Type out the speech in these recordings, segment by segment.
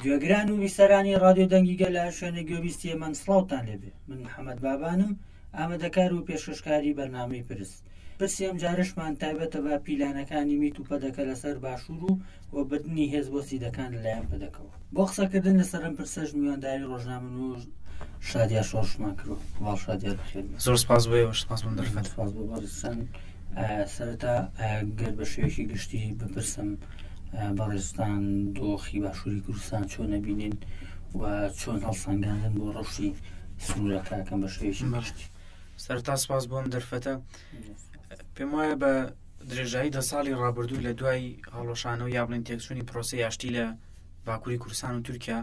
گوێگران و بیسەرانی ڕادیۆ دەنگیگە لە شوێنە گوێبیستی ئێمە سڵاوتان لێبێ. من محەممەد بابانم، ئامادەکار و پێشکەشکاری بەرنامەی پرسی ئەم جارشمان تایبەتە بە پیلانەکانی میت و پەدەکە لەسەر باشوور و بردننی هێز بۆ سیدەکان لەلایەن پەدەکەەوە. بۆ قسەکردن لەسەرم پرسەش میوانداری ڕۆژنامە و شادیا شۆشمان کرد. واڵ شادیار بخێر. زۆر سپاس بۆ سپاس بۆ دەرفەت. سپاس بۆ بەڕێستان. سەرەتا گەر بە شێوەیەکی گشتی بپرسم بەڕێستان دۆخی باشووری کوردستان چۆن نەبینین و چۆن هەڵسەنگاندن بۆ ڕەشی سنوورەکەکەم بە شێوەیەکی گشتی. سەرەتا سپاس بۆم دەرفەتە. پێم وایە بە درێژایی 10 ساڵی ڕابردوو لە دوای هەڵۆشانەوە یا بڵین تێکچوونی پرۆسەی یاشتی لە باکووری کوردستان و تورکیا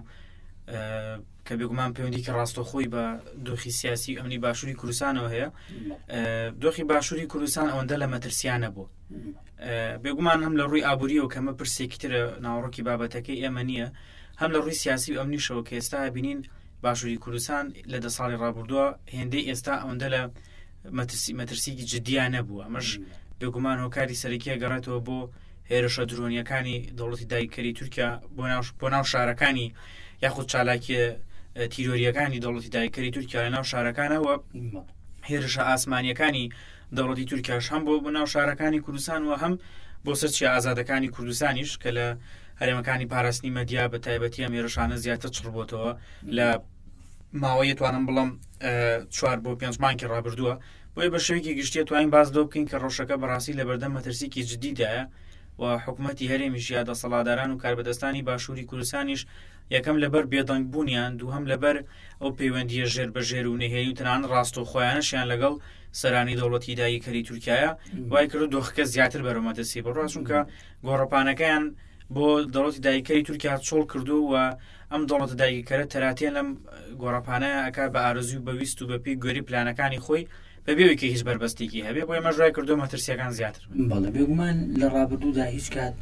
کە بێگومان پەیوەندی کە ڕاستەوخۆی بە دۆخی سیاسی ئەمنی باشووری کوردستانەوە هەیە. دۆخی باشووری کوردستان ئەوەندە لە مەترسیانە بوو. بێگومان هەم لە ڕووی ئابووریەوە کەمە پرسێکی ترە ناوەڕۆکی بابەتەکەی ئێمە نییە، هەم لە ڕووی سیاسی و ئەمنیشەوە کە ئێستا بینین باشووری کوردستان لە 10 ساڵی ڕابردووە هێندەی ئێستا ئەوەندە لە مەترسیکی جدیان نەبووە. ئەمەش بێگومان هۆکاری سەرەکیە گەڕێتەوە بۆ هێرشە درۆنیەکانی دەوڵەتی داگیرکەری تورکیا بۆ ناو شارەکانی یاخود چالاکیە تیرۆریەکانی دەوڵەتی داگیرکەری تورکیا لە ناو شارەکانەوە هێرشە ئاسمانیەکانی دەوڵەتی تورکیاش هەم بۆ ناو شارەکانی کوردستان و هەم بۆ سەرچی ئازادەکانی کوردستانیش کە لە هەرێمەکانی پاراستنی مەدیا بە تایبەتی ئەم هێرشانە زیاتر چڕبۆتەوە لە ماوەیە توانم بڵم 4 بۆ 5 مانگی ڕابردووە. بۆیە بە شێوەیەکی گشتیە توانین باز دۆ بکەین کە ڕۆژەکە بەڕاستی لە بەردەم مەترسیکی جدیدایە و حکوومەتی هەرێمیش یا دەسەڵاتداران و کاربەدەستانی باشووری کوردستانیش یەکەم لەبەر بێدەنگبوونیان، دووهەم لەبەر ئەو پەیوەندیە ژێر بەژێر و نەهێنی و تەنانەت ڕاستەوخۆیانەشیان لەگەڵ سەرانی دەوڵەتی داگیرکەری تورکیایە وای کرد دۆخەکە زیاتر بەرەو مەترسی بڕات، چونکە گۆڕەپانەکەیان بۆ دەوڵەتی داگیرکەری تورکیا چۆڵ کردو و ئەم دەوڵەتە داگیرکەرە تەراتێن لەم گۆڕەپانەیە ئەکا بە ئارەزوی و بەویست و بەپی گوێری پلانەکانی خۆی بەبێەوەی کە هیچ بەربەستێکی هەبێ بۆ ئێمە ژای کردو مەترسیەکان زیاتر. بەڵێ بێگومان لە ڕابردوودا هیچ کات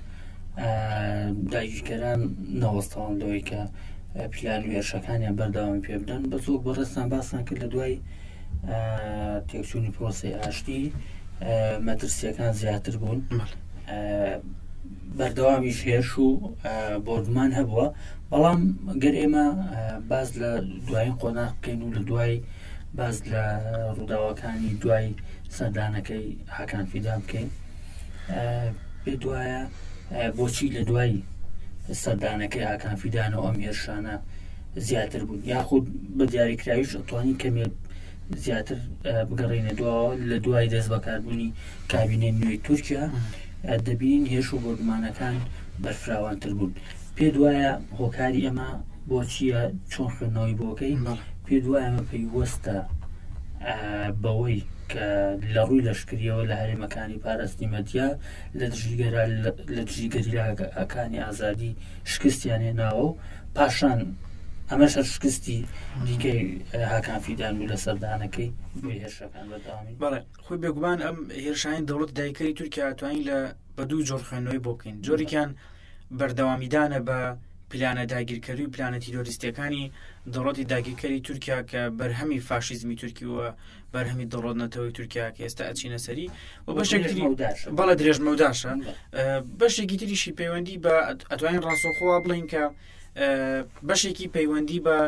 داگیرکەران نەوەستەوەن لەوەی کە پلان و هێرشەکانیان بەردەوامی پێ بدەن. بەزۆک بەڕێستان باسان کرد لە دوای تێکچوونی پرۆسەی ئاشتی مەترسیەکان زیاتر بوون، بەردەوامیش هێرش و بۆردمان هەبووە. بەڵام گەر ئێمە باز لە دوایین قۆناغ بکەین و لە دوای باز لە ڕووداوەکانی دوای سەردانەکەی حەکان فیدان بکەین، پێ دوایە بۆچی لە دوای سەردانەکەی حەکان فیدانەوە ئەم هێرشانە زیاتر بوون، یاخود بە دیاریکراویش ئەتوانین کەمێ زیاتر بگەڕێنە لە دوای دەست بەکاربوونی کابینەی نوێی تورکیا دەبین هێرش و بۆردمانەکان بەرفراوانتر بوون. پێ دوایە هۆکاری ئەمە بۆچیە چۆن خوێندنەوەی بۆکەی، پێ دوای ئەمە پێیوەستە بەوەی کە لە ڕووی لەشکریەوە لە هەرێمەکانی پاراستنی مەدیا لە دژیگەریەکانی ئازادی شکستیان هێناوە و پاشان ئەمەش شکستی دیکەی حەکان فیدان و لە سەردانەکەی هێرشەکان بەداوامی. بەڵێ خۆی بێگومان ئەم هێرشانی دەوڵەتی داگیرکەری تورکیا توانین بە دوو جۆر خوێندنەوەی بۆ بکەین. جۆرێکیان بەردەوامیدانە بە پلانە داگیرکەری و پلانە تیرۆریستیەکانی دەوڵەتی داگیرکەری تورکیا کە بەرهەمی فاشیزمی تورکی و بەرهەمی دەوڵەتنەتەوەی تورکیا کە ئێستا ئەچینە سەری و بەشێکی بەڵە درێژمەوداشە. بەشێکی تریشی پەیوەندی بە ئەتوانین ڕاستەوخۆوە بڵین کە بەشێکی پەیوەندی بە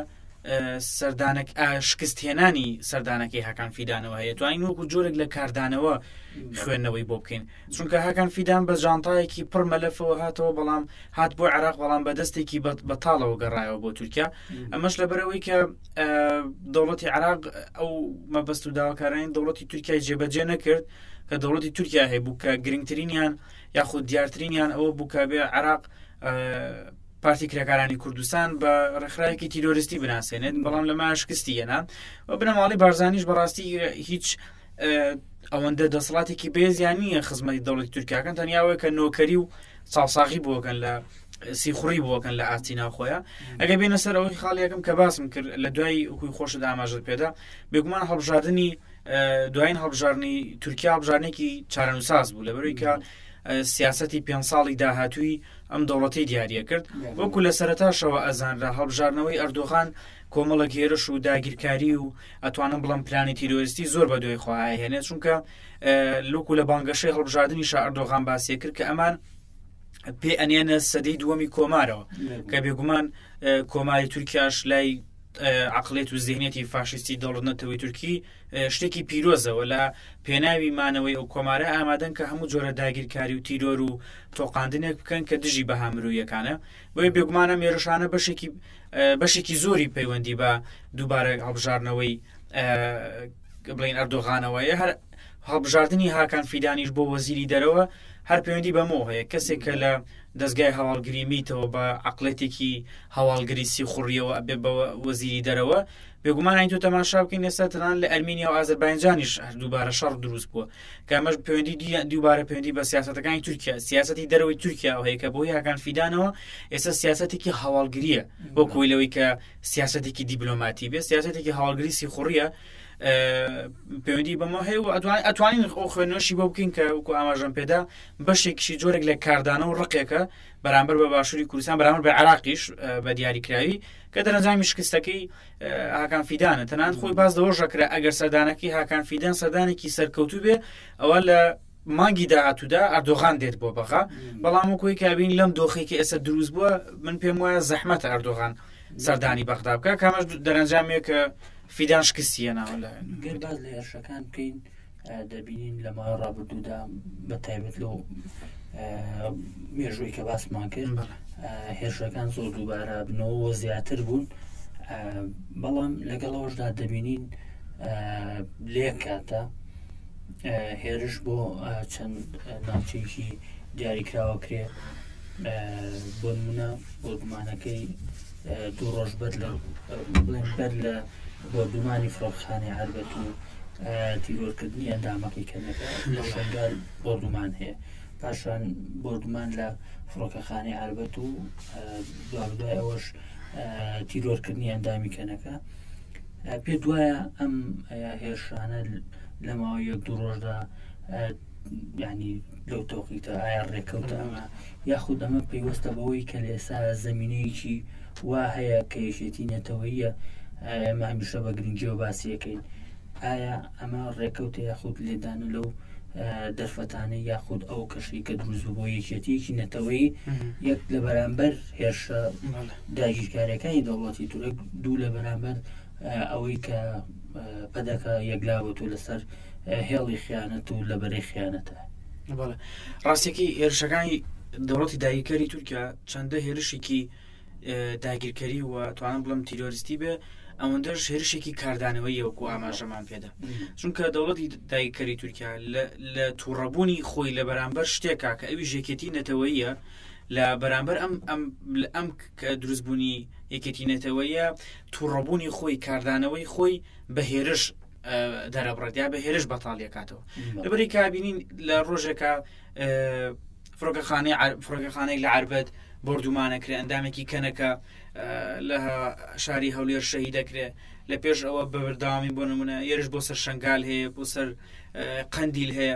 شکستهێنانی سەردانەکەی حەکان فیدانەوە هەیە. توانین وەکو جۆرێک لە کاردانەوە خوێندنەوەی بۆ بکەین، چونکە حەکان فیدان بە ژانتایەکی پڕ مەلەفەوە هاتەوە، بەڵام هات بۆ عێراق، بەڵام بە دەستێکی بەتاڵەوە گەڕایەوە بۆ تورکیا. ئەمەش لەبەرەوەی کە دەوڵەتی عێراق ئەو مەبەست و داواکارانی دەوڵەتی تورکیای جێبەجێ نەکرد کە دەوڵەتی تورکیا هەیە بوو کە گرنگترینیان یاخود دیارترینیان ئەوە بوو کە بێ عێراق پارتی کرێکارانی کوردستان بە ڕێکخراوێکی تیرۆریستی بناسێنێت، بەڵام لەمە شکستی هێنا و بنەماڵی بارزانیش بەڕاستی هیچ ئەوەندە دەسەڵاتێکی بێزیان نییە خزمەتی دەوڵەتی تورکیاکەن، تەنیاوەیە کە نۆکەری و چاوساغی بووەکەن لە سیخوڕی بووەکەن لە ئاستی ناوخۆیە. ئەگە بێنە سەر ئەوەی خاڵیەکەم کە باسم کرد لە دوای ئەوکوی خۆشت ئاماژت پێدا، بێگومان هەڵبژاردننی دوایین هەڵبژارنی تورکیا هەڵبژارنێکی چارەنووساز بوو لەبەرەوەی کە سیاسەتی 5 ساڵی داهاتووی ئەم دەوڵەتی دیاریە کرد. وەکو لە سەرەتاشەوە ئەزانرا هەڵبژارنەوەی ئەردۆغان کۆمەڵک هێرش و داگیرکاری و ئەتوانم بڵم پلانی تیرۆریستی زۆر بە دوای خۆهێنێت، چونکە لوکو لە بانگەشەی هەڵبژاردننی ئەردۆغان باسیە کرد کە ئەمان پێ ئەنێنە سەدەی دووەمی کۆمارەوە کە بێگومان کۆماری تورکیاش لای عقلێت و زیهنێتی فاشستی دەوڵەتنەتەوەی تورکی شتێکی پیرۆزەوە لە پێناوی مانەوەی ئەو کۆمارە ئامادەن کە هەموو جۆرە داگیرکاری و تیرۆر و تۆقااندنێک بکەن کە دژی بە هامروویەکانە بۆیە بێگومانە مێرەشانە بەشێکی زۆری پەیوەندی بە دووبارە هەڵبژارنەوەی بڵین ئەردۆغانەوەیە هەر هەڵبژاردننی هاکان فیدانیش بۆ وەزیری دەرەوە هەر پەیوەندی بەمەوە هەیە کەسێک کە لە دەستگای هەواڵگری میتەوە بە عقلێتێکی هەواڵگری سی خوڕیەوە ئەبێ بە وەزیری دەرەوە بێگومان این تۆ تەماشا بکەین ئێستا تەنان لە ئەرمینیا و ئازەربایجانیش دووبارە شەڕ دروست بووە کە ئەمەش پەیوەندی دووبارە پەیوەندی بە سیاسەتەکانی تورکیا سیاسەتی دەرەوەی تورکیا هەیە کە بۆی هاکان فیدانەوە ئێستا سیاسەتێکی هەواڵگریە بۆ کۆیلەوەی کە سیاسەتێکی دیبلۆماتی بێ سیاسەتێکی هەواڵگری سی خوڕیە پەیوەندی بەمە هەیە و ئەتوانین خوێنەوەشی بۆ بکەین کە وەکو ئاماژەم پێدا بەشێکیشی جۆرێک لە کاردانە و ڕقێکە بەرامبەر بە باشووری کوردستان بەرامبەر بە عێراقیش بە دیاریکراوی کە دەرەنجامی شکستەکەی هاکان فیدانە تەنانەت خۆی باز دەوەژەکرا ئەگەر سەردانەکەی هاکان فیدان سەردانێکی سەرکەوتوو بێ ئەوە لە مانگی داهاتوودا ئەردۆغان دێت بۆ بەخا بەڵام وەکۆی کابین لەم دۆخێکی ئێستا دروست بووە من پێم وایە زەحمەتە ئەردۆغان سەردانی بەغدا بکە کامەش دەرەنجامێک کە فیدان شکستیە ناوە گەر باز لە هێرشەکان بکەین دەبینین لە ماوەی ڕابردوودا بە تایبەت لەو مێژووی کە باسمان کرد هێرشەکان زۆر دووبارە بنەوە زیاتر بوون بەڵام لەگەڵەوەشدا دەبینین لێک کاتە هێرش بۆ چەند ناوچەیەکی دیاریکراوە کرێ بۆ نمونە بۆ گومانەکەی دوو ڕۆژ بەر لە بۆردومانی فڕۆکخانەی هەربەت و تیرۆرکردنی ئەندامەکەی کەنەکە لە شەنگال بۆردومان هەیە پاشان بۆردومان لە فڕۆکەخانەی هەربەت و دوای ئەوەش تیرۆرکردنی ئەندامی کەنەکە پێ دوایە ئەم هێرشانە لە ماوەی یەک دوو ڕۆژدا ینی لەو تۆقیتە ئایا ڕێکەوتە ئەمە یاخود ئەمە پێیوەستە بەوەی کە لە ئێستا زەمینەیەکی وا هەیە کە یەشێتی نێتەوەیە ئەمە هەمیشە بە گرنگیەوە باسیەکەین ئایا ئەمە ڕێکەوتە یاخود لێدانە لەو دەرفەتانەی یاخود ئەو کەشی کە دروست بۆ یەکێتیەکی نێتەوەی یەک لە بەرامبەر هێرشە داگیرکاریەکانی دەوڵەتی تورک دوو لە بەرامبەر ئەوەی کە پەدەکە یەکلاوەتۆ لەسەر هێڵی خیانەت و لەبەرەی خیانەتە ڕاستێکی هێرشەکانی دەوڵەتی داگیرکاری تورکیا چەندە هێرشێکی داگیرکاری و توانم بڵم تیرۆریستی بێ ئەوەندەش هێرشێکی کاردانەوەی وەکو ئاماژەمان پێدا چونکە دەوڵەتی داگیرکاری تورکیا لە تووڕەبوونی خۆی لە بەرامبەر شتێکا کە ئەوی یەکێتی نەتەوەیە لە بەرامبەر ئەم کە دروستبوونی یەکێتی نێتەوەیە تووڕەبوونی خۆی کاردانەوەی خۆی بە هێرش دەرەبڕێتیا بە هێرش بەتاڵیەکاتەوە لەبەری کابینین لە ڕۆژێکە فڕۆکەخانەی لە عەربەت بۆردومانەکرێ ئەندامێکی کەنەکە لە شاری هەولێر شەهید دەکرێت لە پێش ئەوە بە بەردەوامی بۆ نمونە هێرش بۆ سەر شەنگال هەیە بۆ سەر قەندیل هەیە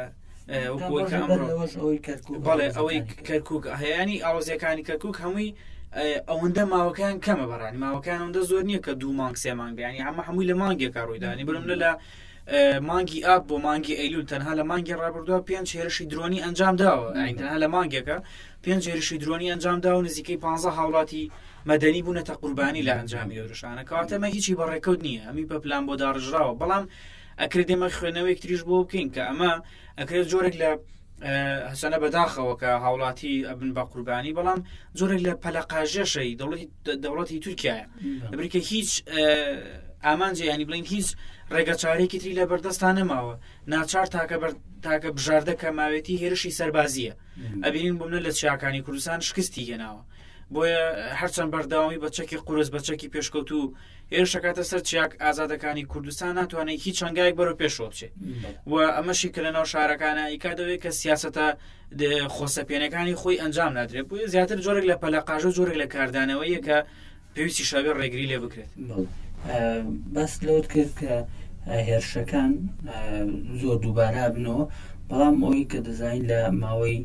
بەڵێ ئەوەی کەرکووک هەیەی ئاوازیەکانی کەرکووک هەمووی ئەوەندە ماوەکان کەمە بەڕانی ماوەکان ئەوەندە زۆر نییە کە دوو مانگ سێ مانگ بیانی ئەمە هەمووی لە مانگێکا ڕوویدانی بڵم لە مانگی ئاب بۆ مانگی ئەیلول تەنها لە مانگی ڕابردووە 5 هێرشی درۆنی ئەنجام داوە تەنها لە مانگێکە 5 هێرشی درۆنی ئەنجام دا و نزیکەی 15 هاوڵاتی مەدەنی بوونەتە قوربانی لە ئەنجامی هێرشانە کەواتەمە هیچی بەڕێکەوت نییە ئەمی بە پلان بۆ داڕژراوە بەڵام ئەکرێت دێمە خوێنەوەی تریش بۆ بکەین کە ئەمە ئەکرێت جۆرێک لە هەسەنە بەداخەوە کە هاوڵاتی ئەبن بە قوربانی بەڵام جۆرێک لە پەلەقاژێشەی دەوڵەتی تورکیایە لەبەرکە هیچ ئامانجێ ینی بڵین هیچ ڕێگە چارێکی تری لە بەردەستان نەماوە ناچار تاکە بژاردە کە ماوێتی هێرشی سەربازیە ئەبینین بوومە لە چیاکانی کوردستان شکستی هێناوە بۆیە هەرچەند بەردەوامی بە چەکی قورس بە چەکی پێشکەوتو هێرشەکاتە سەر چیاک ئازادەکانی کوردستان ناتوانێت هیچ هەنگایەک بەرەو پێشەوە بچێت و ئەمەشی کە لەناو شارەکانە ئیکادەوێت کە سیاسەتە خۆسەپێنەکانی خۆی ئەنجام نادرێت بۆیە زیاتر جۆرێک لە پەلەقاژە جۆرێک لە کاردانەوەیە کە پێویستی شاوێ ڕێگری لێ بکرێت بەس لەوت کرد کە هێرشەکان زۆر دووبارە بنەوە بەڵام ئەوی کە دەزانین لە ماوەی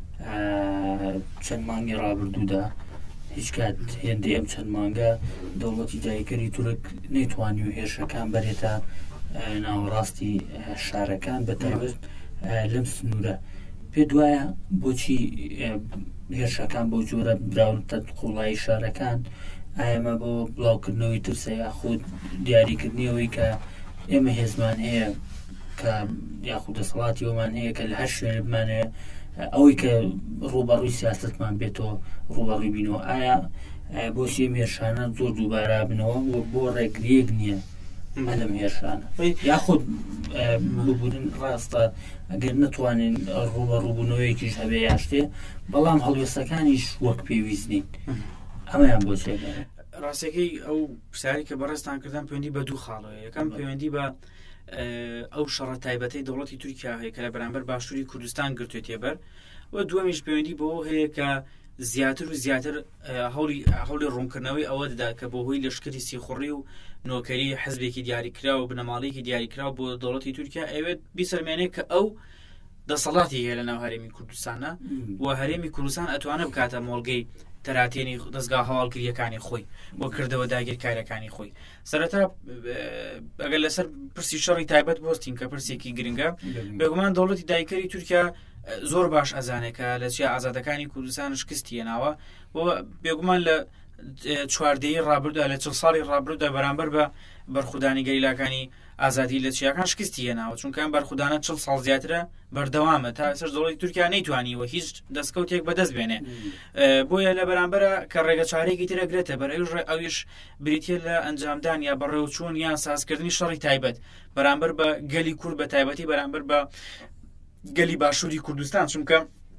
چەند مانگی ڕابردوودا هیچ کات هێندەی ئەم چەند مانگە دەوڵەتی داگیرکاری تورک نەیتوانی و هێرشەکان بەرێتە ناوەڕاستی شارەکان بە تایبەت لەم سنوورە پێ دوایە بۆچی هێرشەکان بۆ جۆرە براونتە قوڵایی شارەکان ئایمە بۆ بڵاوکردنەوەی ترسە یاخود دیاریکردنیەوەی کە ئێمە هێزمان هەیە کە یاخود دەسەڵاتی ئەومان هەیە کە لە هەر شوێنە بمانەیە ئەوەی کە ڕوبەڕووی سیاستمان بێتەوە ڕوبەڕووی بینەوە ئایا بۆچی ئەم هێرشانە زۆر دووبارە بنەوە بۆ ڕێگرێک نییە لەم هێرشانە یاخود ببوورن ڕاستە ئەگەر نتوانین ڕوبەڕووبوونەوەیەکیش هەبێ یاشتێ بەڵام هەڵوێستەکانیش وەک پێویست نین ئەمەیان بۆ چێگەرە ڕاستەکەی ئەو پرسیاری کە بەڕێستان کردن پەیوەندی بە دوو خاڵەوە یەکەم پەیوەندی بە ئەو شەڕە تایبەتەی دەوڵەتی تورکیا هەیە کە لە بەرامبەر باشووری کوردستان گرتوێت تێبەر و دووەمیش پەیوەندی بەوە هەیە کە زیاتر و زیاتر هەوڵی ڕوونکردنەوەی ئەوە دەدا کە بۆ هۆی لەشکری سیخوڕی و نۆکەری حزبێکی دیاریکرا و بنەماڵەیەکی دیاریکرا بۆ دەوڵەتی تورکیا ئەوێت بیسەرمێنێت کە ئەو دەسەڵاتی هەیە لە ناو هەرێمی کوردستانە و هەرێمی کوردستان ئەتوانە بکاتە مۆڵگەی تەراتێنی دەستگا هەواڵگریەکانی خۆی بۆ کردەوە داگیرکاریەکانی خۆی سەرەتا ئەگەر لەسەر پرسی شەڕی تایبەت بۆستین کە پرسێکی گرنگە بێگومان دەوڵەتی دایکەری تورکیا زۆر باش ئەزانێکە لە چیا ئازادەکانی کوردستان شکستی هێناوە بۆ بێگومان لە چواردەیی ڕابردووە لە 40 ساڵی ڕابردووە بەرامبەر بە بەرخودانی گەریلاکانی ئازادی لە چیاکان شکستی هێناوە چونکە ئەم بەرخودانە 40 ساڵ زیاترە بەردەوامە تا سەر دەوڵەتی تورکیا نەیتوانیوە هیچ دەستکەوتێک بەدەست بێنێ بۆیە لە بەرامبەرە کە ڕێگە چارەیەکی ترەگرێتە بەر ئەویش بریتە لە ئەنجامدان یا بەڕێوچوون یان سازکردنی شەڕی تایبەت بەرامبەر بە گەلی کورد بە تایبەتی بەرامبەر بە گەلی باشووری کوردستان چونکە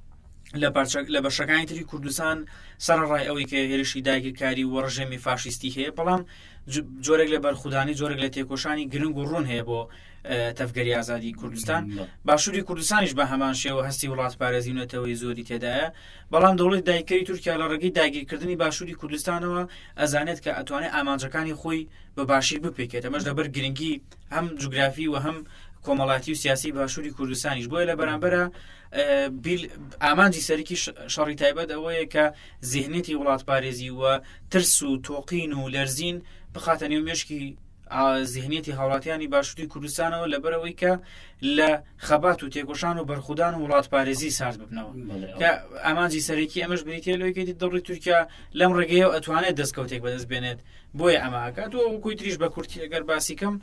لە بەشەکانی تری کوردستان سەرڕای ئەوەی کە هێرشی داگیرکاری و ڕژێمی فاشیستی هەیە بەڵام جۆرێک لە بەرخودانی جۆرێک لە تێکۆشانی گرنگ و ڕوون هەیە بۆ تەفگەری ئازادی کوردستان باشووری کوردستانیش بە هەمان شێوە هەستی وڵات پارێزیونەتەوەی زۆری تێدایە بەڵام دەوڵەتی دایکەری تورکیا لە ڕێگەی داگیرکردنی باشووری کوردستانەوە ئەزانێت کە ئەتوانێت ئامانجەکانی خۆی بە باشی بپێکێت ئەمەش لەبەر گرنگی هەم جوگرافی و هەم کۆمەڵاتی و سیاسی باشووری کوردستانیش بۆیە لە بەرامبەرە ئامانجی سەرکی شەڕی تایبەت ئەوەیە کە زیهنێتی وڵات پارێزی و ترس و تۆقین و لەرزین بخاتە نێو مێشکی زیهنێتی هاوڵاتیانی باشووری کوردستانەوە لەبەرەوەی کە لە خەبات و تێکۆشان و بەرخودان و وڵات پارێزی سارد ببنەوە کە ئامانجی سەرەکی ئەمەش بریتە لەوەی دەوڵەتی تورکیا لەم ڕێگەیە ئەتوانێت دەستکەوتێک بەدەست بێنێت بۆیە ئەماکات و کوی تریش بە کورتی ئەگەر باسیکەم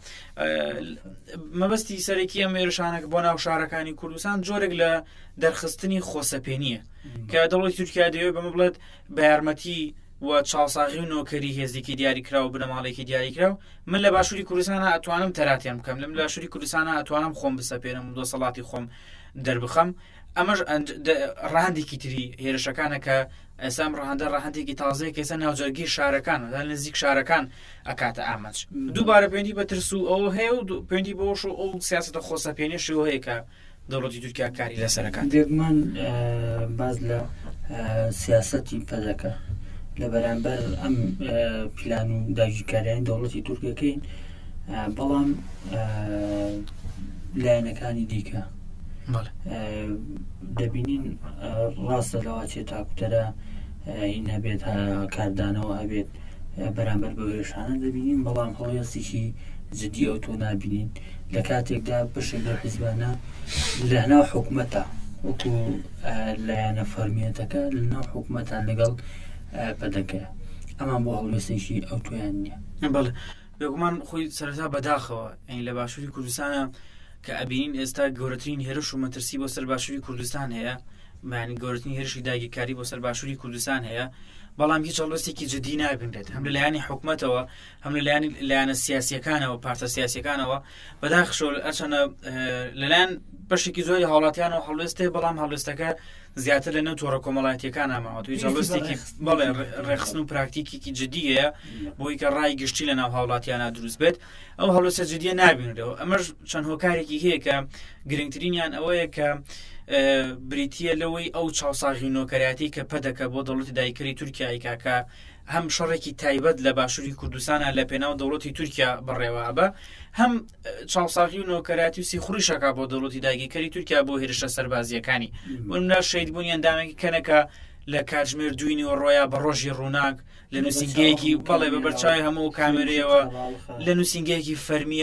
مەبەستی سەرەکی ئەم هێرشانێک بۆ ناو شارەکانی کوردستان جۆرێک لە دەرخستنی خۆسەپێنیە کە دەوڵەتی تورکیا دەوێت بەمە بڵێت بە یارمەتی و چاوساغی و نۆکەری هێزێکی دیاریکرا و بنەماڵێکی دیاریکرا و من لە باشووری کوردستانە ئەتوانم تەراتیان بکەم لەم باشووری کوردستانە ئەتوانم خۆم بسەپێنم و دەسەڵاتی خۆم دەربخەم ئەمەش ڕاهەندێکی تری هێرشەکانە کە ئێسام ڕاهەندێکی تازەیە کەسە ناوجەرگی شارەکان و نزیک شارەکان ئەکاتە ئامانج دووبارە پەیوەندی بە ترس و ئەوە هەیە و پەیوەندی بەوەش و ئەو سیاسەتە خۆسەپێنیشەوە هەیە کە دەوڵەتی تورکیا کاری لەسەرەکان دێگومان باز لە سیاسەتی پەدەکە لە بەرامبەر ئەم پلان و داگیرکاریانی دەوڵەتی تورکەکەین بەڵام لایەنەکانی دیکە دەبینین ڕاستە لەوە چێت تاکوتەرە هین هەبێت کاردانەوە هەبێت بەرامبەر بە هێرشانە دەبینین بەڵام هەڵوێستێکی جدی ئەو تۆ نابینین لە کاتێکدا بەشێک لە حیزبانە لە ناو حکومەتە وەکو لایەنە فەرمیەتەکە لە ناو حکومەتان لەگەڵ پەدەکەیە ئەمان بۆ هەڵوێستێکی ئەو تۆیان نییە بەڵێ بێگومان خۆی سەرەتا بەداخەوە ئەین لە باشووری کوردستانە کە ئەبینین ئێستا گەورەترین هێرش و مەترسی بۆ سەر باشووری کوردستان هەیە معنی گەورەترین هێرشی داگیرکاری بۆ سەر باشووری کوردستان هەیە بەڵام هیچ هەڵوێستێکی جدی نابینرێت هەم لە لایەنی حکومەتەوە هەم لە لایەنە سیاسیەکانەوە پارتە سیاسیەکانەوە بەداخەوە ئەچەنە لەلایەن بەشێکی زۆری هاوڵاتیانەوە هەڵوێستێ بەڵام هەڵوێستەکە زیاتر لە نەو تۆڕە کۆمەڵایەتیەکان ئاماوە توی هەڵوێستێکی بەڵێ ڕێخستن و پراکتیکێکی جدیە بۆی کە ڕای گشتی لە ناو هاوڵاتیانە دروست بێت ئەو هەڵوێستە جدیە نابینرەوە ئەمەش چەند هۆکارێکی هەیە کە گرنگترینیان ئەوەیە کە بریتیە لەوەی ئەو چاوساغی نۆکەریاتی کە پەدەکە بۆ دەوڵەتی دایکەری تورکیای کاکە هەم شەڕێکی تایبەت لە باشووری کوردستانە لە پێناو دەوڵەتی تورکیا بڕێوە بە هەم چاوساغی و نۆکەریاتی و سیخوڕیشەکە بۆ دەوڵەتی دایکەری تورکیا بۆ هێرشە سەربازیەکانی بۆنمونە شەیدبوونی ئەندامێکی کەنەکە لە کاتژمێر دوینی و ڕۆیا بە ڕۆژی ڕووناک لە نووسینگەیەکی بەڵێ بە بەرچاوی هەموو کامێرەیەوە لە نووسینگەیەکی فەرمیە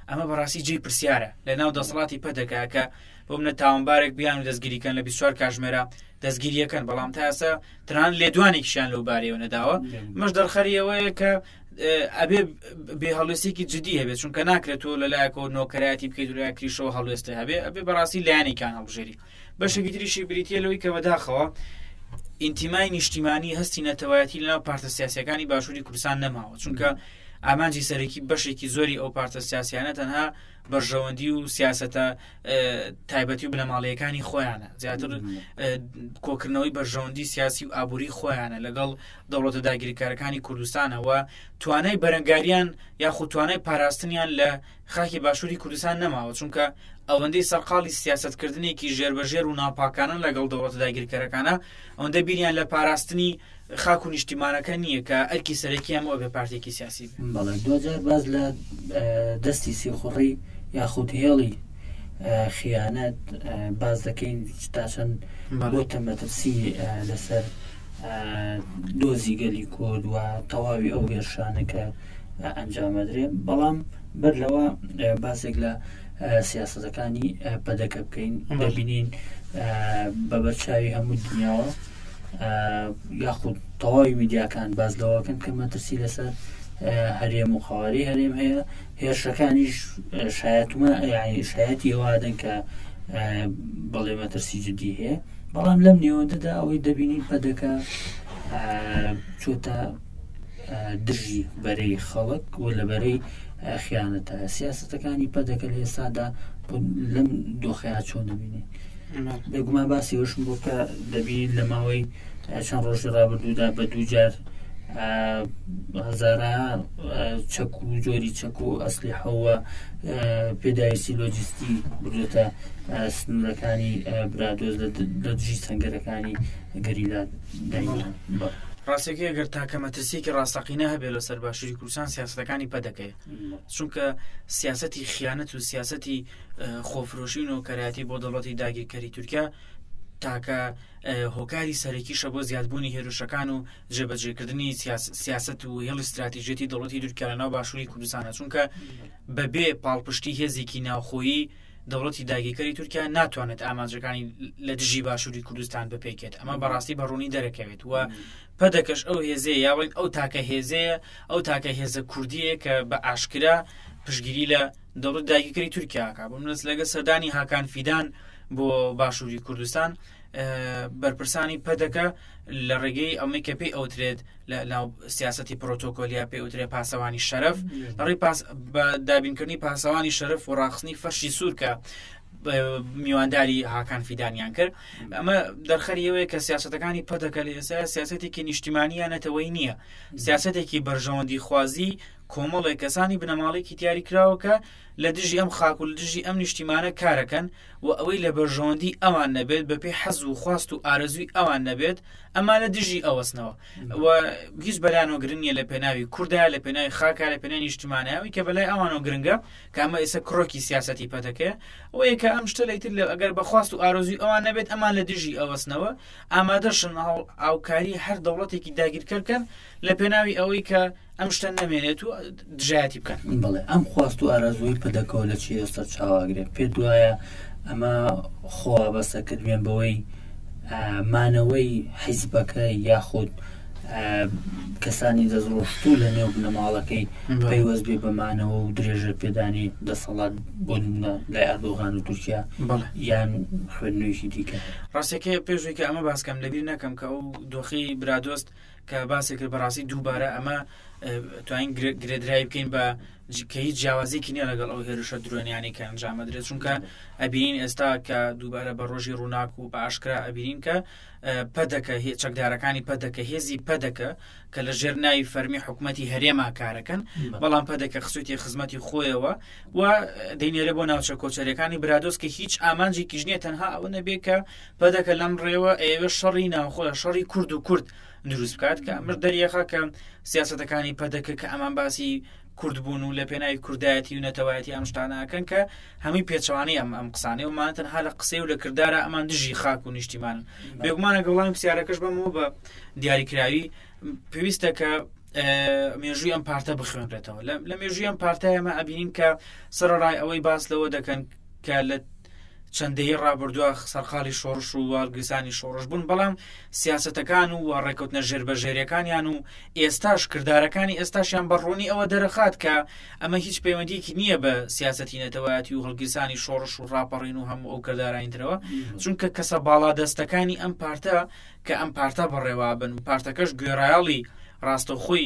ئەمە بەڕاستی جێی پرسیارە لە ناو دەسەڵاتی پەدەکە کە بۆ منە تاوانبارێک بیان و دەستگیریکەن لە 24 کاتژمێرە دەستگیریەکەن، بەڵام تا ئێستا تەنانەت لێدوانێکیشیان لەو بارەیەوە نەداوە. مەش دەرخەریەوەیە کە ئەبێ بێ هەڵوێستێکی جدی هەبێت، چونکە ناکرێت تۆ لەلایەکەوە نۆکەرایەتی بکەیت و لایەکریشەوە هەڵوێستی هەبێ، ئەبێ بەڕاستی لایەنێکیان هەڵبژێری. بەشێکی تریشی بریتە لەوەی کە بەداخەوە ئینتیمای نیشتیمانی هەستی نەتەوایەتی لەناو پارتە سیاسیەکانی باشووری کوردستان نەماوە، چونکە ئامانجی سەرەکی بەشێکی زۆری ئەو پارتە سیاسیانە تەنها بەرژەوەندی و سیاسەتە تایبەتی و بنەماڵیەکانی خۆیانە، زیاتر کۆکردنەوەی بەرژەوەندی سیاسی و ئابووری خۆیانە لەگەڵ دەوڵەتە داگیرکارەکانی کوردستانەوە توانای بەرەنگاریان یاخود توانای پاراستنیان لە خاکی باشووری کوردستان نەماوە، چونکە ئەوەندەی سەرقاڵی سیاسەتکردنێکی ژێربەژێر و ناپاکانن لەگەڵ دەوڵەتە داگیرکارەکانە ئەوەندە بیریان لە پاراستنی خاک و نیشتیمانەکە نییە کە ئەرکی سەرەکی ئەمەوە بێ پارتێکی سیاسی بەڵێ. دوجار باز لە دەستی سێخوڕی یاخود هێڵی خیانەت باز دەکەین تا چەند بۆتە مەترسی لەسەر دۆزی گەلی کورد و تەواوی ئەو هێرشانە کە ئەنجامەدرێ. بەڵام بەر لەوە باسێک لە سیاسەتەکانی پەدەکە بکەین، دەبینین بەبەرچاوی هەموو دنیاوە یاخود تەواوی میدیاکان باز لەوەکەن کە مەترسی لەسەر هەرێم و خاوەری هەرێم هەیە، هێرشەکانیش شایەتی ئەوادن کە بەڵێ مەترسی جدی هەیە. بەڵام لەم نێوەندەدا ئەوەی دەبینین پەدەکە چۆتە دژی بەرەی خەڵک و لە بەرەی خیانەتە. سیاسەتەکانی پەدەکە لە ئێستادا لەم دۆخەیە چۆن دەبینێ؟ بێگومان باسی وەشم بۆ کە دەبینین لە ماوەی چەند ڕۆژی ڕابردوودا بە دووجار هەزارە چەک و جۆری چەک و ئەسلیحەوە پێداویستی لۆجیستی بردوێتە سنوورەکانی برادۆز لە دژی سەنگەرەکانی گەریلا داینان. ڕاستێکی ئەگەر تاکە مەترسیەکی ڕاستەقینە هەبێت لەسەر باشووری کوردستان سیاسەتەکانی پەدەکەیە، چونکە سیاسەتی خیانەت و سیاسەتی خۆفرۆشی و نۆکەرایەتی بۆ دەوڵەتی داگیرکەری تورکیا تاکە هۆکاری سەرەکیشە بۆ زیادبوونی هێرشەکان و جێبەجێکردنی سیاسەت و هێڵی استراتیژیەتی دەوڵەتی تورکیا لەناو باشووری کوردستانە، چونکە بەبێ پاڵپشتی هێزێکی ناوخۆیی دەوڵەتی داگیرکەری تورکیا ناتوانێت ئامانجەکانی لە دژی باشووری کوردستان بپێکێت. ئەمە بەڕاستی بەڕوونی دەرەکەوێت و پەدەکەش ئەو هێزەیە یاڵین ئەو تاکە هێزەیە، ئەو تاکە هێزە کوردیە کە بە ئاشکرا پشگیری لە دەوڵەت داگیرکەری تورکیاکە. بۆ منەس لەگە سەردانی هاکان فیدان بۆ باشووری کوردستان بەرپرسانی پەدەکە لە ڕێگەی ئەوەی کە پێی ئەوترێت لە ناو سیاسەتی پرۆتۆکۆلیا پێی ئەوترێت پاسەوانی شەرەف، لەڕێی بە دابینکردنی پاسەوانی شەرەف و ڕاخستنی فەرشی سوور کە میوانداری هاکان فیدانیان کرد. ئەمە دەرخەریەوەیە کە سیاسەتەکانی پەدەکە لە ئێستا سیاسەتێکی نیشتیمانیە نەتەوەی نییە، سیاسەتێکی بەرژەوەندی خوازی کۆمەڵی کەسانی بنەماڵێکی دیاری کراوەکە لە دژی ئەم خاک و لە دژی ئەم نیشتیمانە کارەکەن و ئەوەی لە بەرژەوەندی ئەوان نەبێت بەپێی حەز و خواست و ئارەزوی ئەوان نەبێت، ئەما لە دژی ئەوەستنەوە و هیچ بەلایەنەوەگرنگە لە پێناوی کوردە، لە پێناوی خاکە، لە پێناوی نیشتیمانەوەی کە بەلای ئەوانەوە گرنگە کە ئەمە ئێستا کڕۆکی سیاسەتی پەدەکەیە ئەوەیە کە ئەم شتە لەیتر ئەگەر بەخواست و ئارەزوی ئەوان نەبێت ئەمان لە دژی ئەوەستنەوە ئامادەشن ئاوکاری هەر دەوڵەتێکی داگیرکەرکەن لە پێناوی ئەوەی کە ئەم شتە نەمێنێت و دژایەتی بکەن. بڵێ ئەم خواست و ئارەزوی پەدەکەەوە لە چی ئێستا چاواگرێت؟ پێ دوایە ئەمە خۆ بەسەکردوێن بەوەی مانەوەی حیزبەکە یاخود کەسانی دەزڕۆشتوو لە نێو بنەماڵەکەی پەیوەست بێ بەمانەوە و درێژە پێدانی دەسەڵات بۆ لای ئەردۆغان و تورکیا یان خوێندنەوەیشی دیکە. ڕاستێکە پێشوەی کە ئەمە باسکەم لەبیر نەکەم کە ئەو دۆخی برادۆست کە باسێکرد بەڕاستی دووبارە ئەمە توانین گرێدرایی بکەین بە کە هیچ جیاوازێکی نییە لەگەڵ ئەو هێرشە درۆنیانی کە ئەنجامەدرێت، چونکە ئەبینین ئێستا کە دووبارە بە ڕۆژی ڕووناک و بە ئاشکرا ئەبینین کە پەدەکە چەکدارەکانی پەدەکە هێزی پەدەکە کە لە ژێر ناوی فەرمی حکوومەتی هەرێما کارەکەن، بەڵام پەدەکە خسووتی خزمەتی خۆیەوە و دەینێرە بۆ ناوچە کۆچەریەکانی برادۆس کە هیچ ئامانجێکی ژنیە تەنها ئەوە نەبێ کە پەدەکە لەم ڕێوە ئێوە شەڕی ناوخۆە شەڕی کورد و کورد دروست بکات کە ئەمر دەریەخە کە سیاسەتەکانی پەدەکە کە ئەمان باسی کوردبوون و لە پێناوی کوردایەتی و نەتەوایەتی ئەم شتانەکەن کە هەمووی پێچەوانی ئەم قسانەی ومان تەنها لە قسەی و لە کردارە ئەمان دژی خاک و نیشتیمانن. بێگومانە گەڵامی پرسیارەکەش بەمەوە بە دیاریکراوی پێویستە کە مێژووی ئەم پارتە بخوێنرێتەوە لە مێژووی ئەم پارتە ئێمە ئەبینین کە سەرڕای ئەوەی باس لەوە دەکەن کە لە چەندەی ڕابردووە سەرخاڵی شۆڕش و وارگرسانی شۆڕش بوون بەڵام سیاسەتەکان و ڕێکەوتنە ژێربەژێریەکانیان و ئێستاش کردارەکانی ئێستاشیان بەڕوونی ئەوە دەرەخات کە ئەمە هیچ پەیوەندیەکی نییە بە سیاسەتی نەتەوەیەتی و هەڵگیرسانی شۆڕش و ڕاپەڕین و هەموو ئەو کردارانیترەوە چونکە کەسە باڵا دەستەکانی ئەم پارتە کە ئەم پارتە بەڕێوا بن و پارتەکەش گوێڕایاڵی ڕاستەخۆی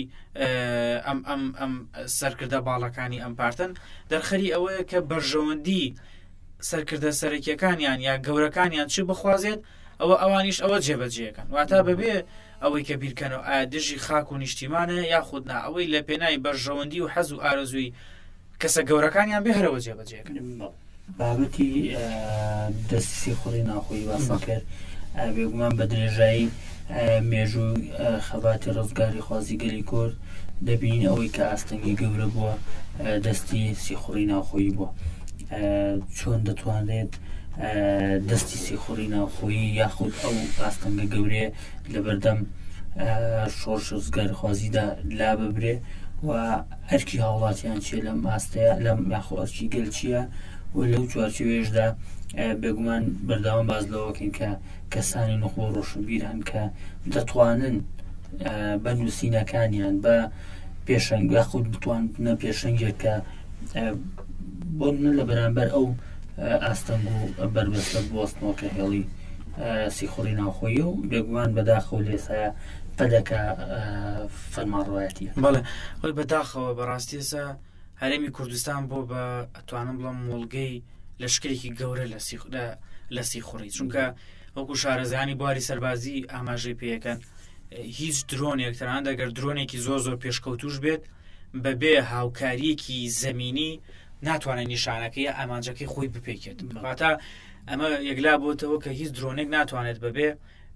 ئەم سەرکردە باڵەکانی ئەم پارتن دەرخەری ئەوەیە کە بەرژەوەندی سەرکردە سەرەکیەکانیان یا گەورەکانیان چی بخوازێت ئەوە ئەوانیش ئەوە جێبەجێەکەن واتە بەبێ ئەوەی کە بیرکەنەوە ئایا دژی خاک و نیشتیمانە یاخودنا ئەوەی لە پێناوی بەرژەوەندی و حەز و ئارەزووی کەسە گەورەکانیان بێ هەرەوە جێبەجێەکەن. بابەتی دەستی خۆڵی ناخۆی باسە کرد بێگومان بە درێژایی مێژوو خەباتی ڕزگاری خوازی گەلی کورد دەبین ئەوەی کە ئاستەنگی گەورە بووە دەستی سیخۆڕی ناوخۆیی بووە چۆن دەتوانێت دەستی سیخۆڕی ناوخۆیی یاخود ئەو ئاستەنگە گەورەیە لە بەردەم شۆڕش ڕزگاری خوازیدا لا ببرێ و ئەرکی هاوڵاتیان چیە لەم ئاستەیە لەم یاخۆ ئەرکی گەل چییە و لەو چوارچێوێژدا بێگومان بەرداوام باز لەوەکەین کە کەسانی نخۆ ڕۆشنبیران کە دەتوانن بە نووسینەکانیان بە پێشەنگ یاخود بتوانە پێشەنگێک کە بۆن لە بەرامبەر ئەو ئاستەنگ و بەربەستە بوەستنەوە کە هێڵی سیخۆڕی ناوخۆیی و بێگومان بەداخەوە لێسایە پەدەکە فەرمانڕەوایەتیە. بەڵێ خۆی بەداخەوە بەڕاستیسە هەرێمی کوردستان بۆ بە ئەتوانم بڵم مۆڵگەی لەشکرێکی گەورە لە سیخۆڕی چونکە وەکو شارەزانی بواری سەربازی ئاماژەی پێەکەن هیچ درۆنێک تەنانەت ئەگەر درۆنێکی زۆر پێشکەوتوش بێت بەبێ هاوکاریەکی زەمینی ناتوانێت نیشانەکەی ئامانجەکەی خۆی بپێکێت واتە ئەمە یەکلا بۆتەوە کە هیچ درۆنێک ناتوانێت بەبێ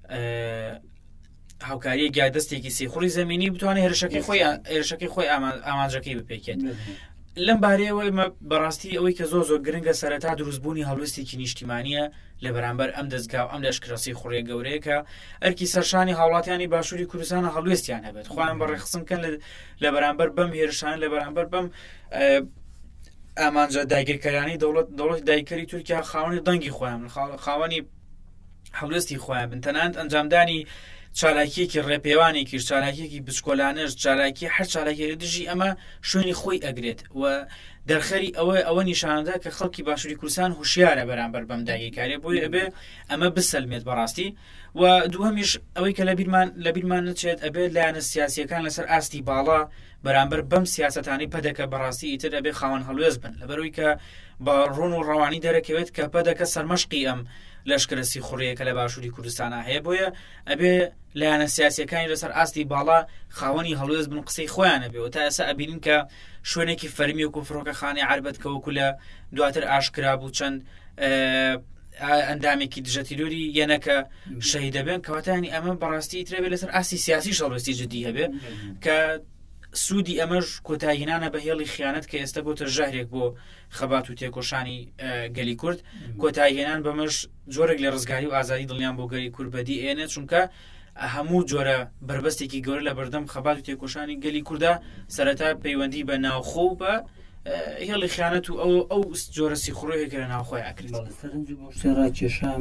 هاوکاریە گیادەستێکی سیخۆڕی زەمینی بتوانێت هێرشەکەی خۆی ئامانجەکەی بپێکێت. لەم بارەیەوە بەڕاستی ئەوەی کە زۆر گرنگە سەرەتا دروستبوونی هەڵوێستێکی نیشتیمانیە لە بەرامبەر ئەم دەستگا و ئەم لەشکرەسی خوڕێ گەورەیە کە ئەرکی سەرشانی هاوڵاتیانی باشووری کوردستانە هەڵوێستیان هەبێت خۆیان بەڕێخستنکەن لە بەرامبەر بەم هێرشان لە بەرامبەر بەم ئامانجە داگیرکەرانی دەوڵەتی دایکەری تورکیا خاوەنی دەنگی خۆیان خاوەنی هەڵوێستی خۆیان بن تەنانەت ئەنجامدانی چالاکیەکی ڕێپێوانێکیش چالاکیەکی بچکۆلانەش چالاکی هەر چالاکی دژی ئەمە شوێنی خۆی ئەگرێت و دەرخەری ئەوە نیشانەدا کە خەڵکی باشووری کوردستان هوشیارە بەرامبەر بەم داگیرکاریە بۆی ئەبێ ئەمە بسەلمێت بەڕاستی و دووهەمیش ئەوەی کە لە بیرمان نچێت ئەبێت لایەنە سیاسیەکان لەسەر ئاستی باڵا بەرامبەر بەم سیاسەتانی پەدەکە بەڕاستی ئیتر ئەبێ خاوەن هەڵوێز بن لەبەرەوەی کە بە ڕۆن و ڕەوانی دەرەکەوێت کە پەدەکە سەرمەشقی ئەم لەشکرە سیخۆڕیەکە لە باشووری کوردستانە هەیە بۆیە ئەبێ لایەنە سیاسیەکانی لەسەر ئاستی باڵا خاوەنی هەڵوێز بن قسەی خۆیانە بێ و تا ئێستا ئەبینین کە شوێنێکی فەرمی و فڕۆکەخانەی عربەت کەوەکو لە دواتر ئاشکرا بوو چەند ئەندامێکی دژەتیرۆری یەنەکە شەهید دەبێن کەواتانی ئەمە بەڕاستی ترێبێت لەسەر ئاستی سیاسی شەڵوێستی جدی هەبێ کە سوودی ئەمەش کۆتاییهێنانە بە هێڵی خیانەت کە ئێستا بۆتە ژەهرێک بۆ خەبات و تێکۆشانی گەلی کورد کۆتاییهێنان بەمەش جۆرێک لە ڕزگاری و ئازادی دڵنیان بۆ گەلی کورد بەدی ئێنێت چونکە هەموو جۆرە بربەستێکی گەورە لە بەردەم خەبات و تێکۆشانی گەلی کووردا سەرەتا پەیوەندی بە ناوخۆ و بە هێڵی خیانەت و ئەو جۆرە سیخۆڕەیەکە لە ناوخۆی ئاکرێت. سەرنج بۆ ڕاکێشام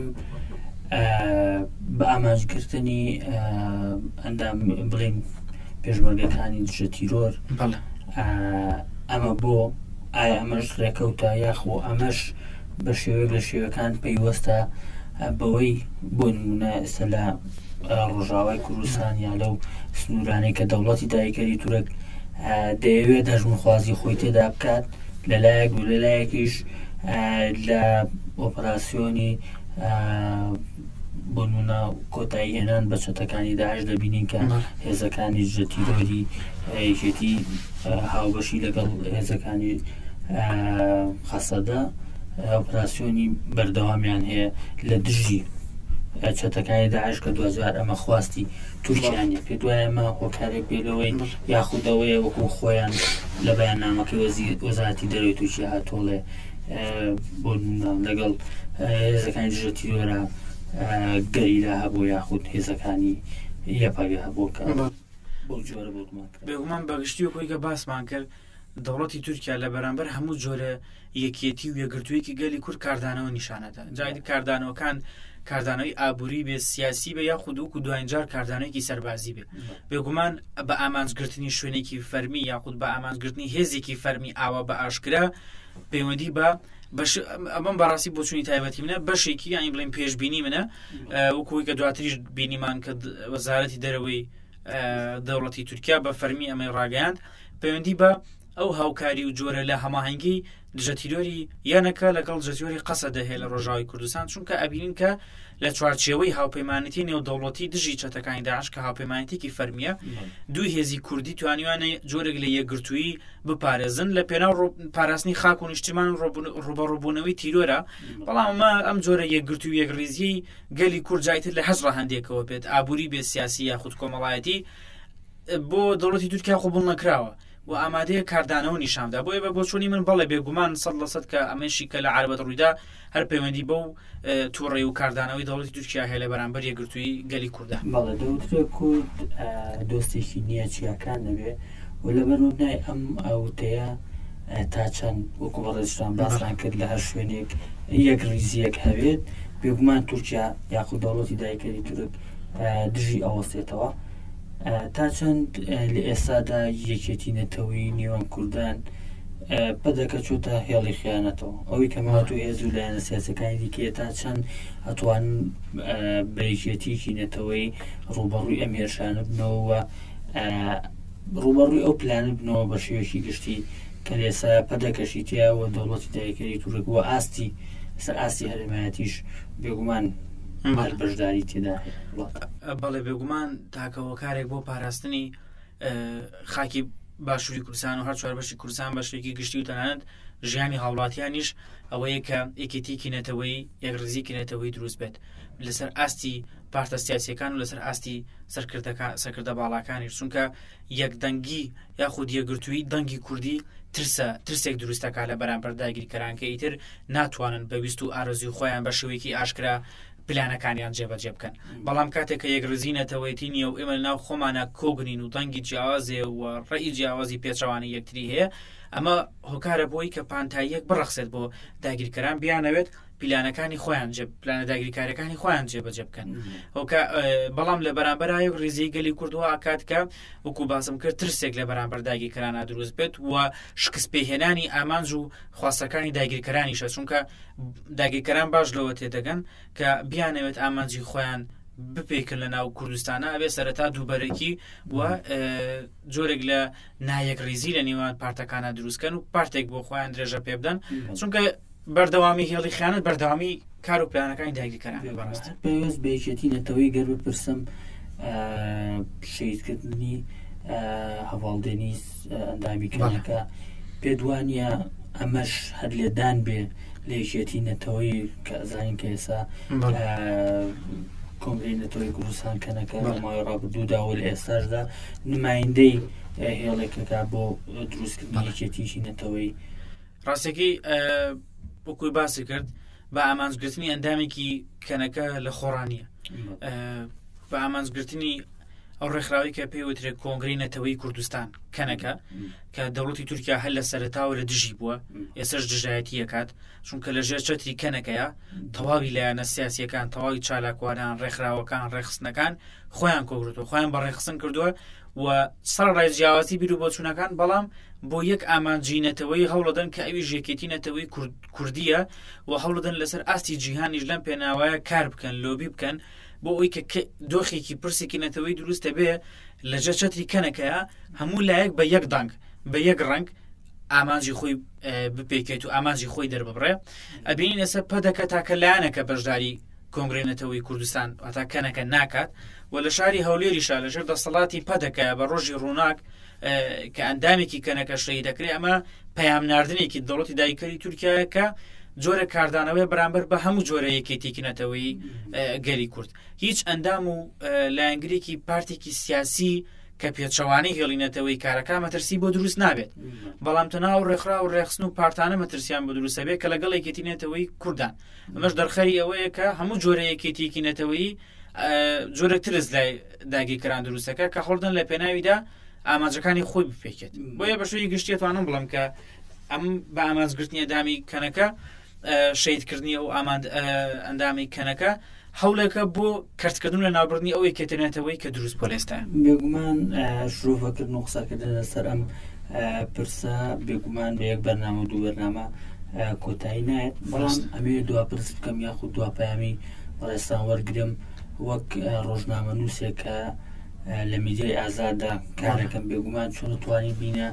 بە ئاماژکردنی ئەندام بڵین پێشمەرگەکانی دژە تیرۆر ئەمە بۆ ئایا ئەمەش ڕێکەوتە یاخۆ ئەمەش بە شێوەیەک لە شێوەکان پەیوەستە بەوەی بۆ نمونە ئێستا لە ڕۆژاوای کوردستان یا لەو سنوورانەی کە دەوڵەتی دایکەری تورک دەیەوێت دەژمنخوازی خۆی تێدا بکات لەلایەک و لەلایەکیش لە ئۆپەراسیۆنی بۆ نمونە کۆتاییهێنان بە چەتەکانی داعش دەبینین کە هێزەکانی دژە تیرۆری یەکێتی هاوبەشی لەگەڵ هێزەکانی خەسەدە ئۆپەراسیۆنی بەردەوامیان هەیە لە دژی چەتەکانی داعش کە دوجار ئەمە خواستی تورکیانە پێ دوای ئەمە هۆکارێک بێلەوەی یاخودەوەی وەکو خۆیان لە بەیاننامەکەی وەزارەتی دەرەوەی تورکیا هاتۆڵێ بۆ لەگەڵ هێزەکانی دژە تیرۆرە گەریلا هەبوو یاخود هێزەکانی یەپەگە هەبووکە بۆ جۆرە بۆگومان بێگومان بەگشتی و کۆی کە باسمان کرد دەوڵەتی تورکیا لە بەرامبەر هەموو جۆرە یەکێتی و یەگرتوویەکی گەلی کورد کاردانەوە نیشانەدا جای کاردانەوەکان کاردانەوەی ئابووری بێ سیاسی بە یا خودوک و دوایینجار کاردانەوەیکی سەربازی بێ بێگومان بە ئامانجگرتنی شوێنێکی فەرمی یاخود بە ئامانجگرتنی هێزێکی فەرمی ئاوا بە ئاشکرا پەیوەندی بە ئەمەم بەڕاستی بۆچوونی تایبەتی منە بەشێکی یانی بڵێن پێشبینی منە وەکوی کە دواتریش بینیمان کە وەزارەتی دەرەوەی دەوڵەتی تورکیا بە فەرمی ئەمەی ڕاگەیاند پەیوەندی بە ئەو هاوکاری و جۆرە لە هەماهەنگی دژەتیرۆری یانەکە لەگەڵ جەتیۆری قەسە دەهەیە لە ڕۆژاوی کوردستان چونکە ئەبینین کە لە چوارچێوەی هاوپەیمانەتی نێودەوڵەتی دژی چەتەکانی داعش کە هاوپەیمانێتێکی فەرمیە دوی هێزی کوردی توانیوانە جۆرێک لە یەکگرتووی بپارێزن لە پێناو پاراستنی خاک و نیشتیمان ڕوبەڕووبوونەوەی تیرۆرە بەڵام ئەمە ئەم جۆرە یەکگرتو و یەکڕیزی گەلی کورد جایتر لە هەژڕە هەندێکەوە بێت ئابووری بێ سیاسی یاخود کۆمەڵایەتی بۆ دەوڵەتی تورکیا خۆبوڵ نەکراوە و ئامادەیە کاردانەوە نیشاندا بۆیە بە بۆچوونی من بەڵێ بێگومان 100% کە ئەمەشی کە لە عربەت ڕوویدا هەر پەیوەندی بە و تووڕێ و کاردانەوەی دەوڵەتی تورکیا هەیە لە بەرامبەر یەکگرتووی گەلی کوردە بەڵێ دەوترێ کورد دۆستێکی نییە چیاکان نەبێ و لەبەر مبنای ئەم ئەوتەیە تا چەند وەکو بەڕێزشتان باسان کرد لە هەر شوێنێک یەک ڕیزیەک هەبێت بێگومان تورکیا یاخود دەوڵەتی دایکەری تورک دژی ئەوەستێتەوە تا چەند لە ئێستادا یەکێتی نەتەوەی نێوان کوردان بەدەکە چۆتە هێڵی خیانەتەوە ئەوەی کەمەوە هێز و لایەنە سیاسەکانی دیکە تا چەند ئەتوان بە یەکێتیکی نەتەوەی ڕوبەڕووی ئەم هێرشانە بنەوە ڕوبەڕووی ئەو پلانە بنەوە بە شێوەیەکی گشتی کە لێسا پەدەکەشی تیاوە دەوڵەتی دایکەری تورک وە ئاستی سەر ئاستی هەرێمایەتیش بێگومان بەشداری تێدا بەڵێ بێگومان تاکەوە کارێک بۆ پاراستنی خاکی باشووری کوردستان و هەر چوار بەشی کوردستان بەشێکی گشتی و تەنانەت ژیانی هاوڵاتیانیش ئەوەیە کە یەکێتیکی نەتەوەی یەکڕزیکی نەتەوەی دروست بێت لەسەر ئاستی پارتە سیاسیەکان و لەسەر ئاستی سەرکردە باڵاکانی چونکە یەکدەنگی یاخود یەکگرتووی دەنگی کوردی ترسێک دروستەکە لە بەرامبەر داگیرکەران کە ئیتر ناتوانن بەویست و ئارەزوی خۆیان بە شێوەیەکی ئاشکرا پلانەکانیان جێبەجێ بکەن بەڵام کاتێک کە یەکڕزی نەتەوەیەتی نیە و ئێمە ناو خۆمانە کۆگرین و دەنگی جیاوازێ و ڕێی جیاوازی پێچەوانی یەکتری هەیە ئەمە هۆکارە بۆی کە پانتاییەک بڕەخسێت بۆ داگیرکەران بیانەوێت پلانەکانی خۆیان پلانە داگیرکاریەکانی خۆیان جێبەجێ بکەن بەڵام لە بەرامبەرایە ڕێزی گەلی کوردووە ئاکاتکە وەکو باسم کرد ترسێک لە بەرامبەر داگیرکەرانە دروست بێت و شکست پێهێنانی ئامانج و خواستەکانی داگیرکەرانیشە چونکە داگیرکەران باش لەوە تێدەگەن کە بیانەوێت ئامانجی خۆیان بپێکن لە ناو کوردستانە ئەبێ سەرەتا دووبەرێکی وە جۆرێک لە نایەکڕیزی لە نێوان پارتەکانە دروستکەن و پارتێک بۆ خۆیان درێژە پێ بدەن چونکە بەردەوامی هێڵی خیانەت بەردەوامی کار و پلانەکانی داگیرکەران بەڕاست پێویست بە یەکێتی نەتەوەی گەر بپرسم شەیدکردنی هەواڵدێنی ئەندامی کەنەکە پێدوانە ئەمەش هەر لێدان بێ لە یەکێتی نەتەوەی کە ئەزانین کە ئێستا کۆنگرەی نەتەوەی کوردستان کەنەکە ماوەی ڕابردوودا و لە ئێستاشدا نمایندەی هێڵێکەکە بۆ دروستکردنی یەکێتیشی نەتەوەی ڕاستێکی وەکوی باسی کرد بە ئامانجگرتنی ئەندامێکی کەنەکە لە خۆڕانیە بە ئامانجگرتنی ئەو ڕێکخراوی کە پێوترێ کۆنگرەی نەتەوەی کوردستان کەنەکە کە دەوڵەتی تورکیا هەر لە سەرەتاوە لە دژی بووە ئێسەش دژایەتی یەکات چونکە لە ژێر چەتری کەنەکەیە تەواوی لایەنە سیاسیەکان تەواوی چالاکوانان ڕێکخراوەکان ڕێخستنەکان خۆیان کۆگرتووە خۆیان بە ڕێخستن کردووە و سەر ڕای جیاوازی بیر و بۆچوونەکان بەڵام بۆ یەک ئامانجی نەتەوەی هەوڵەدەن کە ئەوی ژێکێتی نەتەوەی کوردیە و هەوڵەدەن لەسەر ئاستی جیهانیش لەم پێناوایە کار بکەن لۆبی بکەن بۆ ئەوی کە دۆخێکی پرسێکی نەتەوەی دروستە بێ لە جە چەتری کەنەکەیە هەموو لایەک بە یەک دەنگ بە یەک ڕنگ ئامانجی خۆی بپێکێت و ئامانجی خۆی دەرببڕێ ئەبینین ئێستا پەدەکە تاکە لایەنەکە بەشداری کۆنگرەی نەتەوەی کوردستان ئەتا کەنەکە ناکات و لە شاری هەولێریشا لەژێر دەسەڵاتی پەدەکە بە ڕۆژی ڕووناک کە ئەندامێکی کەنەکە شەی دەکرێت ئەمە پەیامناردنێکی دەوڵەتی دایکەری تورکیایە کە جۆرە کاردانەوەی بەرامبەر بە هەموو جۆرە یەکێتێکی نەتەوەی گەلی کورد هیچ ئەندام و لایەنگرێکی پارتێکی سیاسی کە پێچەوانەی هێڵی نەتەوەی کارەکە مەترسی بۆ دروست نابێت بەڵام تەناو ڕێکخرا و ڕێخستن و پارتانە مەترسیان بۆ دروستە بێت کە لەگەڵ یەکێتی نەتەوەی کوردان ئەمەش دەرخەری ئەوەیە کە هەموو جۆرە یەکێتێکی نەتەوەی جۆرەترس لای داگیرکەران دروستەکە کە هەڵدەن لە پێناویدا ئاماجەکانی خۆی بپێکێت بۆیە بە شوی گشتێتوانم بڵم کە ئەم بە ئامانجگرتنی ئەندامی کەنەکە شەیدکردنی ئەو ئەندامی کەنەکە هەوڵێکە بۆ کەرتکردن لە ناوبردنی ئەو یەکێتێنێتەوەی کە دروست پۆلێستە بێگومان شرۆڤەکردن و قسەکردن لەسەر ئەم پرسە بێگومان بە یەک بەرنامە و دوو بەرنامە کۆتایی نایێت بەڵام ئەمێ دواپرس بکەم یاخود دواپەیامی بەڕێستان وەرگرم وەک ڕۆژنامە نووسێکە لە میدیای ئازادە کارەکەم بێگومان چۆن توانی بینە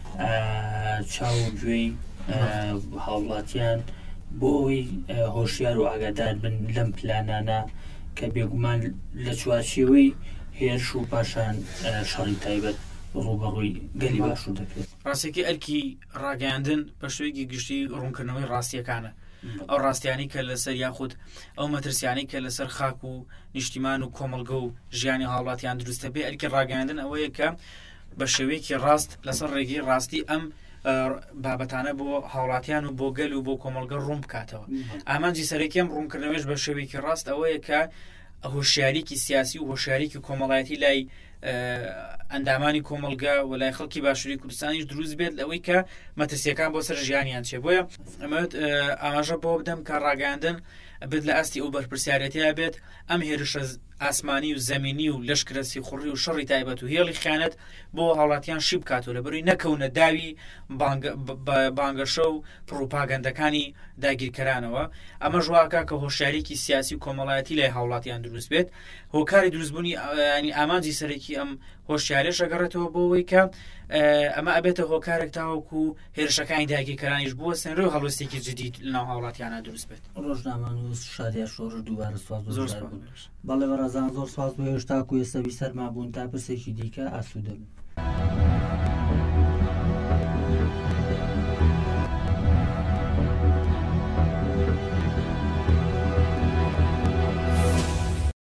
چاو گوێی هاوڵاتیان بۆ ئەوەی هۆشیار و ئاگادار بن لەم پلانانە کە بێگومان لە چوارچێوەی هێرش و پاشان شەڕی تایبەت ڕوبەڕووی گەلی باشوور دەکرێت ڕاستێکی ئەرکی ڕاگەاندن بە شوەیەکی گشتی ڕوونکردنەوەی ڕاستیەکانە ئەو ڕاستیانی کە لەسەر یاخود ئەو مەترسیانی کە لەسەر خاک و نیشتیمان و کۆمەڵگە و ژیانی هاوڵاتیان دروستە بێ ئەرکی ڕاگەاندن ئەوەیە کە بە شێوەیەکی ڕاست لەسەر ڕێگەی ڕاستی ئەم بابەتانە بۆ هاوڵاتیان و بۆ گەل و بۆ کۆمەڵگە ڕوون بکاتەوە ئامانجی سەرەکیەم ڕوونکردنەوەش بە شێوەیەکی ڕاست ئەوەیە کە هۆشیاریکی سیاسی و هۆشیاریکی کۆمەڵایەتی لای ئەندامانی کۆمەڵگە و لای خەڵکی باشووری کوردستانیش دروست بێت لەوەی کە مەترسیەکان بۆ سەر ژیانیان چێ بۆیە ئەمەوێت ئاماژە بۆ بدەم کە ڕاگەاندن بێت لە ئاستی ئەو بەرپرسیارەتەیە بێت ئەم هێرشە ئاسمانی و زەمینی و لەشکرەسی خوڕی و شەڕی تایبەت و هێڵی خیانەت بۆ هاوڵاتیان شی بکاتەوە لەبەروی نەکەونە داوی بانگەشە و پڕۆپاگەندەکانی داگیرکەرانەوە ئەمە ژواکە کە هۆشیارێکی سیاسی و کۆمەڵایەتی لای هاوڵاتیان دروست بێت هۆکاری دروستبوونی ینی ئامانجی سەرەکی ئەم هۆشیارێش ئەگەڕێتەوە بۆ ئەوەی کە ئەمە ئەبێتە هۆکارێک تاوەکو هێرشەکانی داگیرکەرانیش بووە سنەرۆی هەڵوێستێکی جدید لەناو هاوڵاتیانە دروست بێت ڕۆژنامە نووس شادیا شۆڕ دووبارە سواز بەڵێ بەڕێزان زۆر سواز بۆ هێشتا و ئێستا سەرما بوون تا پرسێکی دیکە ئاسوودە بن.